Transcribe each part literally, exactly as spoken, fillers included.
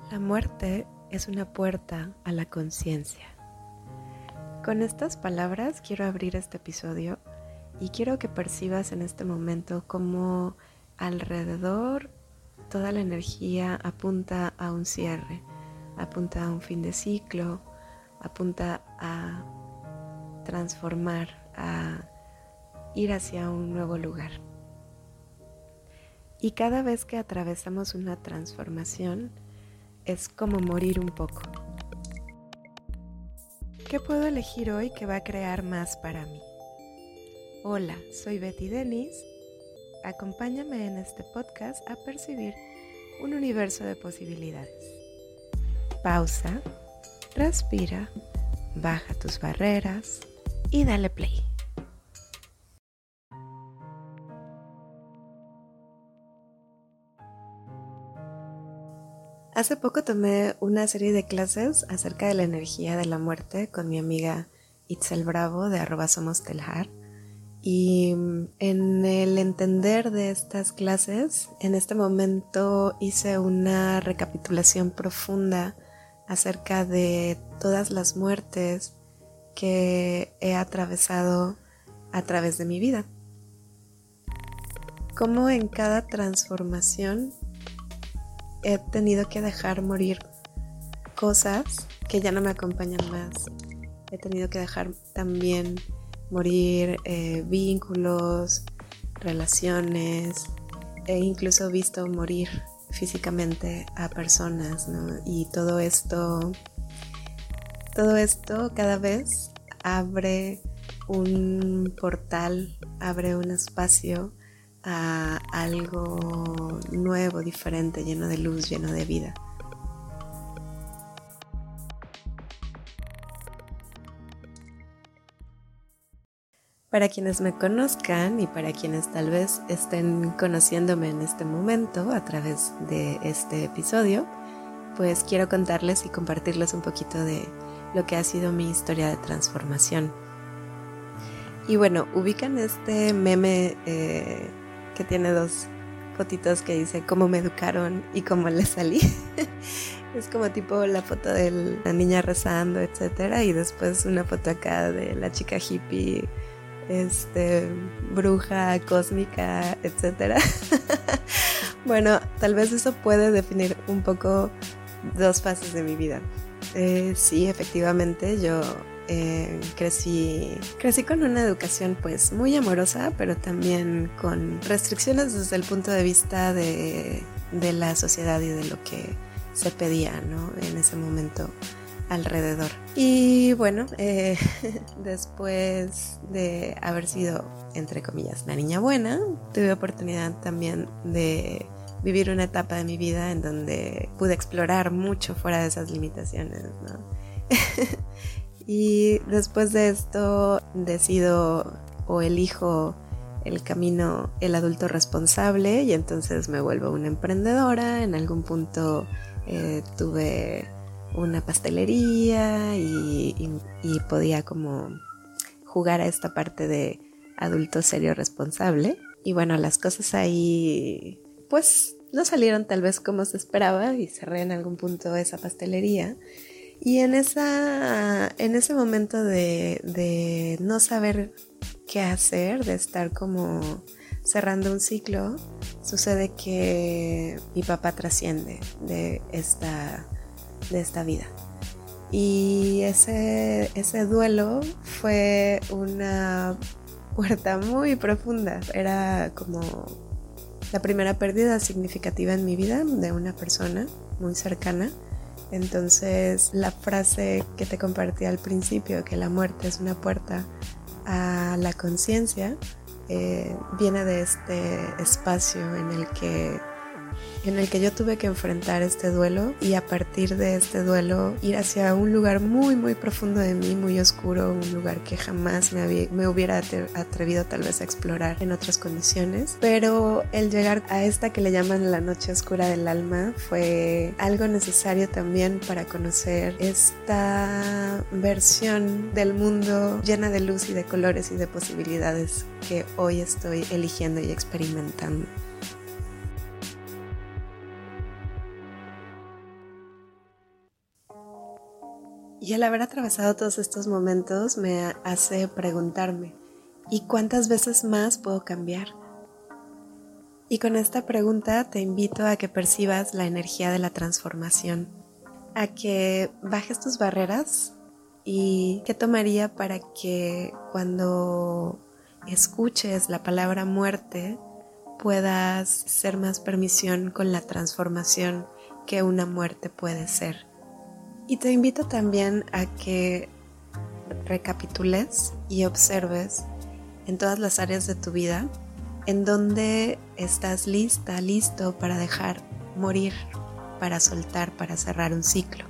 La muerte es una puerta a la conciencia. Con estas palabras quiero abrir este episodio y quiero que percibas en este momento cómo alrededor toda la energía apunta a un cierre, apunta a un fin de ciclo, apunta a transformar, a ir hacia un nuevo lugar. Y cada vez que atravesamos una transformación, es como morir un poco. ¿Qué puedo elegir hoy que va a crear más para mí? Hola, soy Betty Denis. Acompáñame en este podcast a percibir un universo de posibilidades. Pausa, respira, baja tus barreras y dale play. Hace poco tomé una serie de clases acerca de la energía de la muerte con mi amiga Itzel Bravo de arroba somos teljar. Y en el entender de estas clases, en este momento hice una recapitulación profunda acerca de todas las muertes que he atravesado a través de mi vida. Cómo en cada transformación he tenido que dejar morir cosas que ya no me acompañan más. He tenido que dejar también morir eh, vínculos, relaciones. He incluso visto morir físicamente a personas, ¿no? Y todo esto, todo esto cada vez abre un portal, abre un espacio a algo nuevo, diferente, lleno de luz, lleno de vida. Para quienes me conozcan y para quienes tal vez estén conociéndome en este momento a través de este episodio, pues quiero contarles y compartirles un poquito de lo que ha sido mi historia de transformación. Y bueno, ubican este meme eh, que tiene dos fotitos que dice cómo me educaron y cómo le salí. Es como tipo la foto de la niña rezando, etcétera, y después una foto acá de la chica hippie, este, bruja cósmica, etcétera. Bueno, tal vez eso puede definir un poco dos fases de mi vida. Eh, sí, efectivamente, yo Eh, crecí, crecí con una educación pues muy amorosa, pero también con restricciones desde el punto de vista de, de la sociedad y de lo que se pedía, ¿no? En ese momento alrededor. Y bueno, eh, después de haber sido, entre comillas, la niña buena, tuve oportunidad también de vivir una etapa de mi vida en donde pude explorar mucho fuera de esas limitaciones, ¿no? Y después de esto decido o elijo el camino, el adulto responsable, y entonces me vuelvo una emprendedora. En algún punto eh, tuve una pastelería y, y, y podía como jugar a esta parte de adulto serio responsable. Y bueno, las cosas ahí pues no salieron tal vez como se esperaba y cerré en algún punto esa pastelería. Y en, esa, en ese momento de, de no saber qué hacer, de estar como cerrando un ciclo, sucede que mi papá trasciende de esta, de esta vida. Y ese, ese duelo fue una puerta muy profunda. Era como la primera pérdida significativa en mi vida de una persona muy cercana. Entonces la frase que te compartí al principio, que la muerte es una puerta a la conciencia, eh, viene de este espacio en el que en el que yo tuve que enfrentar este duelo y a partir de este duelo ir hacia un lugar muy muy profundo de mí, muy oscuro, un lugar que jamás me, había, me hubiera atrevido tal vez a explorar en otras condiciones, pero el llegar a esta que le llaman la noche oscura del alma fue algo necesario también para conocer esta versión del mundo llena de luz y de colores y de posibilidades que hoy estoy eligiendo y experimentando. Y al haber atravesado todos estos momentos me hace preguntarme, ¿y cuántas veces más puedo cambiar? Y con esta pregunta te invito a que percibas la energía de la transformación, a que bajes tus barreras y qué tomaría para que cuando escuches la palabra muerte puedas ser más permisión con la transformación que una muerte puede ser. Y te invito también a que recapitules y observes en todas las áreas de tu vida en donde estás lista, listo para dejar morir, para soltar, para cerrar un ciclo.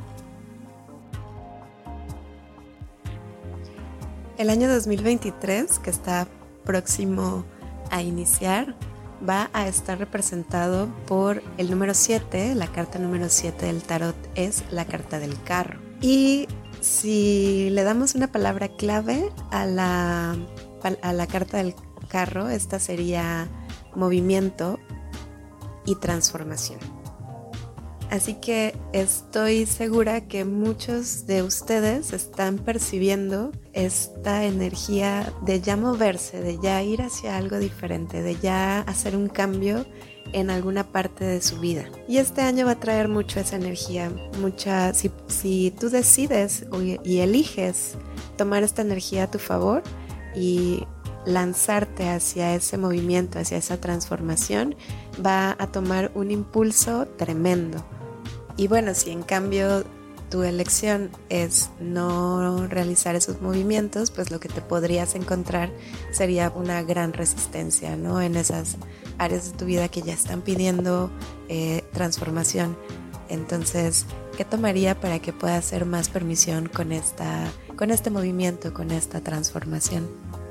El año dos mil veintitrés, que está próximo a iniciar, va a estar representado por el número siete. La carta número siete del tarot es la carta del carro. Y si le damos una palabra clave a la, a la carta del carro, esta sería movimiento y transformación. Así que estoy segura que muchos de ustedes están percibiendo esta energía de ya moverse, de ya ir hacia algo diferente, de ya hacer un cambio en alguna parte de su vida. Y este año va a traer mucho esa energía, mucha, si, si tú decides y eliges tomar esta energía a tu favor y lanzarte hacia ese movimiento, hacia esa transformación, va a tomar un impulso tremendo. Y bueno, si en cambio tu elección es no realizar esos movimientos, pues lo que te podrías encontrar sería una gran resistencia, ¿no? En esas áreas de tu vida que ya están pidiendo eh, transformación. Entonces, ¿qué tomaría para que puedas hacer más permisión con, esta, con este movimiento, con esta transformación?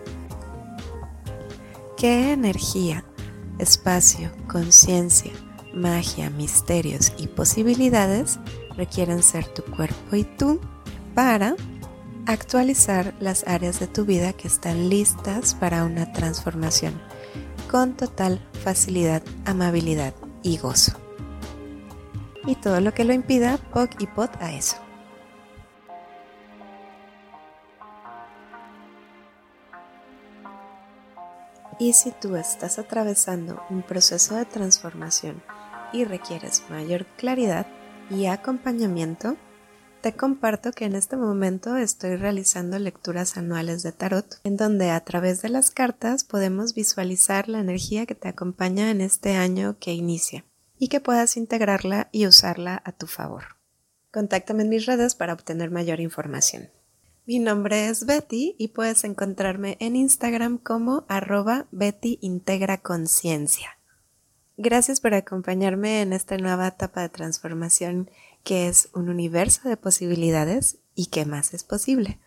¿Qué energía, espacio, conciencia, magia, misterios y posibilidades requieren ser tu cuerpo y tú para actualizar las áreas de tu vida que están listas para una transformación con total facilidad, amabilidad y gozo? Y todo lo que lo impida, poc y pot a eso. Y si tú estás atravesando un proceso de transformación y requieres mayor claridad y acompañamiento, te comparto que en este momento estoy realizando lecturas anuales de tarot, en donde a través de las cartas podemos visualizar la energía que te acompaña en este año que inicia y que puedas integrarla y usarla a tu favor. Contáctame en mis redes para obtener mayor información. Mi nombre es Betty y puedes encontrarme en Instagram como arroba Betty Integra Conciencia. Gracias por acompañarme en esta nueva etapa de transformación que es un universo de posibilidades y que más es posible.